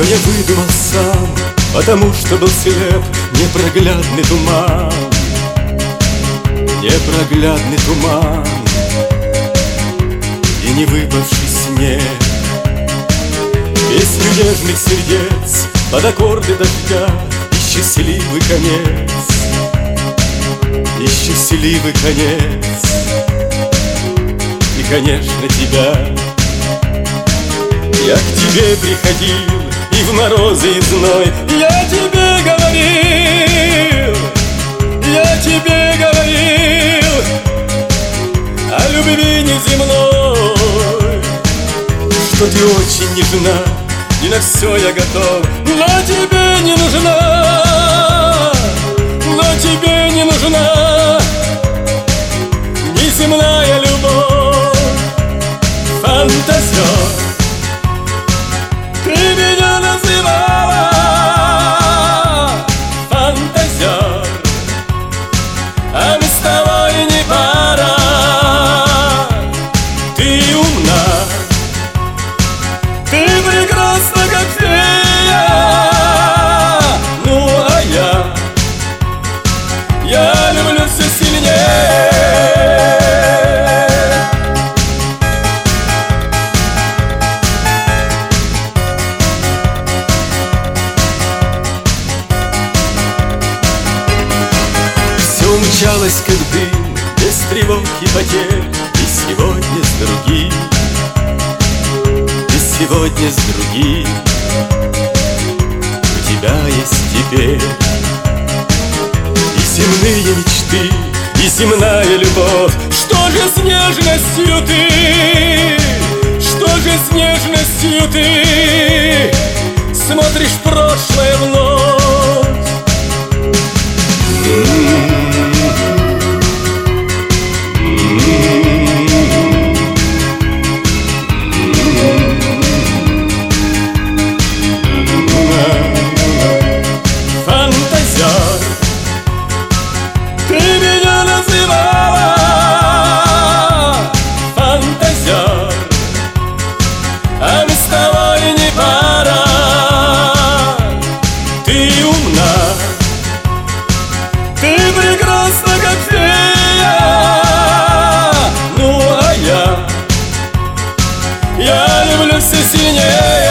я выдумал сам, потому что был слеп. Непроглядный туман, непроглядный туман и не выпавший снег. Песню нежных сердец под аккорды дождя и счастливый конец, и счастливый конец, и, конечно, тебя. Я к тебе приходил и в морозы и зной, я тебе говорил, я тебе говорил о любви неземной, что ты очень нежна, и на все я готов, но тебе не нужна, но тебе не нужна неземная любовь. Фантазер, ты меня называла фантазер, а мы с тобой не пара. Ты умна, ты прекрасна, как фея, ну а я люблю все сильнее. Умчалась, как дым, без тревог и потерь, и сегодня с другим, и сегодня с другим у тебя есть теперь и земные мечты, и земная любовь. Что же с нежностью ты, что же с нежностью ты смотришь в прошлое вновь? Ты меня называла фантазер, а мы с тобой не пара. Ты умна, ты прекрасна, как фея, ну а я люблю все сильнее.